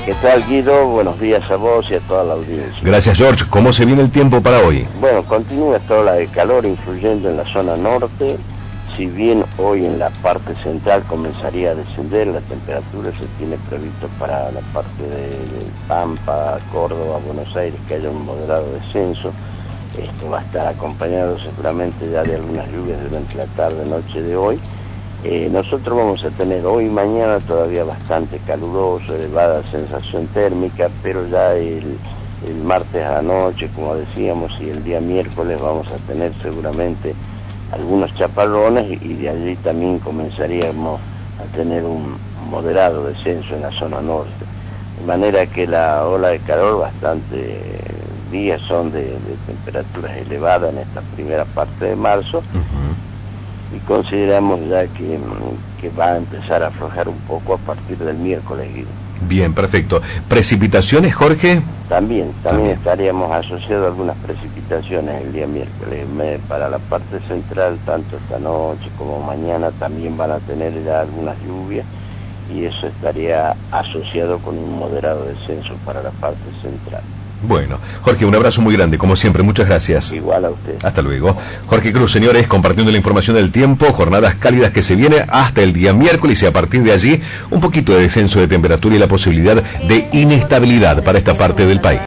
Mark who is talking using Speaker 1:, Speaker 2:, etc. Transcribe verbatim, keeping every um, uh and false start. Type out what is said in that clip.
Speaker 1: ¿Qué tal, Guido? Buenos días a vos y a toda la audiencia.
Speaker 2: Gracias, George. ¿Cómo se viene el tiempo para hoy?
Speaker 1: Bueno, continúa esta ola de calor influyendo en la zona norte. Si bien hoy en la parte central comenzaría a descender, la temperatura se tiene previsto para la parte de, de Pampa, Córdoba, Buenos Aires, que haya un moderado descenso. Esto va a estar acompañado seguramente ya de algunas lluvias durante la tarde-noche de hoy. Eh, nosotros vamos a tener hoy y mañana todavía bastante caluroso, elevada sensación térmica, pero ya el, el martes a la noche, como decíamos, y el día miércoles vamos a tener seguramente algunos chaparrones y de allí también comenzaríamos a tener un moderado descenso en la zona norte. De manera que la ola de calor, bastante días son de, de temperaturas elevadas en esta primera parte de marzo. Uh-huh. Y consideramos ya que, que va a empezar a aflojar un poco a partir del miércoles.
Speaker 2: Bien, perfecto. ¿Precipitaciones, Jorge?
Speaker 1: También, también, también. estaríamos asociados a algunas precipitaciones el día miércoles. Me, para la parte central, tanto esta noche como mañana, también van a tener ya algunas lluvias y eso estaría asociado con un moderado descenso para la parte central.
Speaker 2: Bueno, Jorge, un abrazo muy grande, como siempre, muchas gracias.
Speaker 1: Igual a usted.
Speaker 2: Hasta luego. Jorge Cruz, señores, compartiendo la información del tiempo, jornadas cálidas que se viene hasta el día miércoles y a partir de allí un poquito de descenso de temperatura y la posibilidad de inestabilidad para esta parte del país.